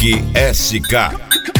Rock SK.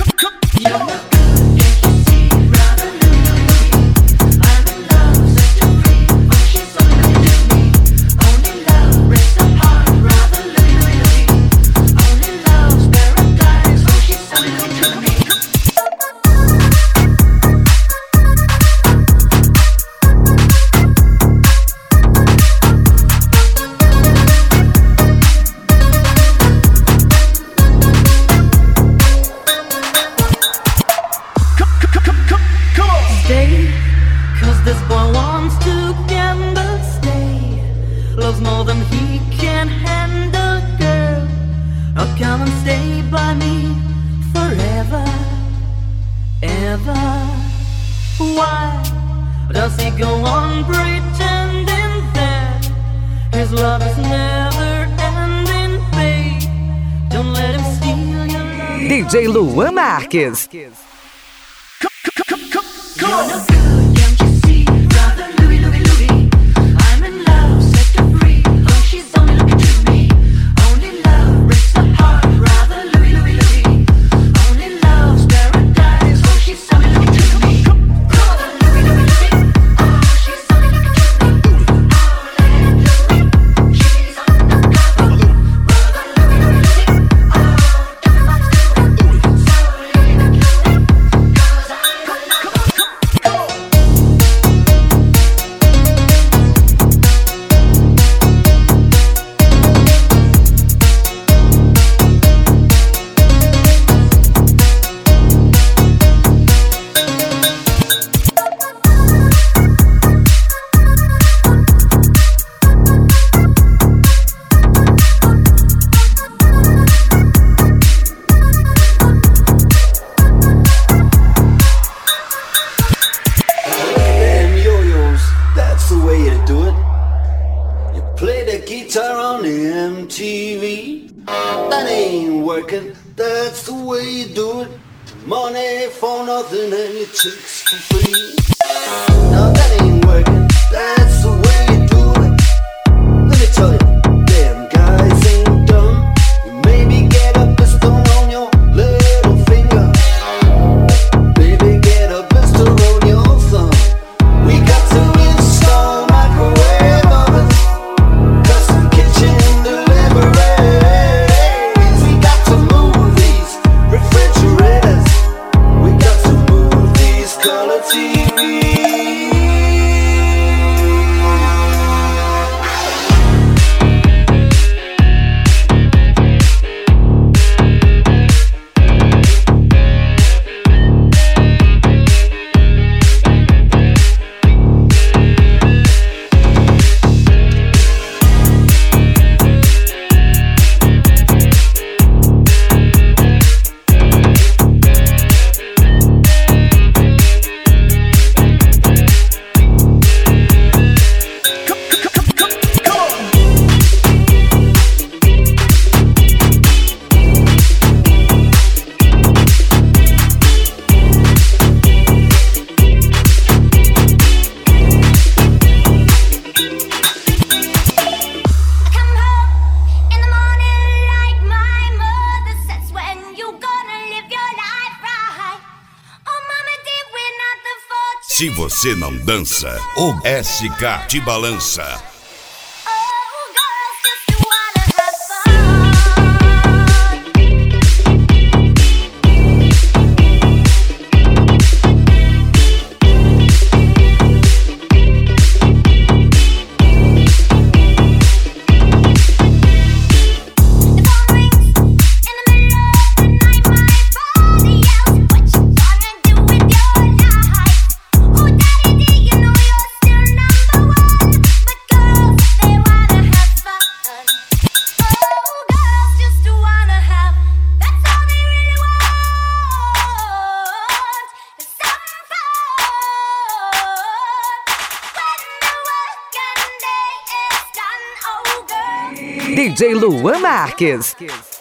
Cause this boy wants to gamble, stay. Loves more than he can handle, girl. Oh, come and stay by me forever, ever. Why does he go on pretending that his love is never ending, babe? Don't let him steal your love. DJ Luan Marques. You're no good, can't you see? Rather Louie, Louie, Louie. I'm in love, set her free. Oh, she's only looking to me. Only love breaks the heart. Rather Louie, Louie, Louie. Only love's paradise. Oh, she's only looking to me. Rather Louie, Louie, Louie. Oh, she's only looking to me. Oh, let Louie. She's undercover. Rather Louie, Louie, Louie. Oh, everyone's doing. So leave it, Louie. 'Cause I could love. On MTV, that ain't working. That's the way you do it. Money for nothing and your chicks for free. Now that ain't working. That's the way you do it. Let me tell you, damn guys ain't dumb. You maybe get a pistol on your little finger. Maybe get a pistol on your thumb. We got to install microwave ovens. Se você não dança, o SK te balança. DJ Luan Marques.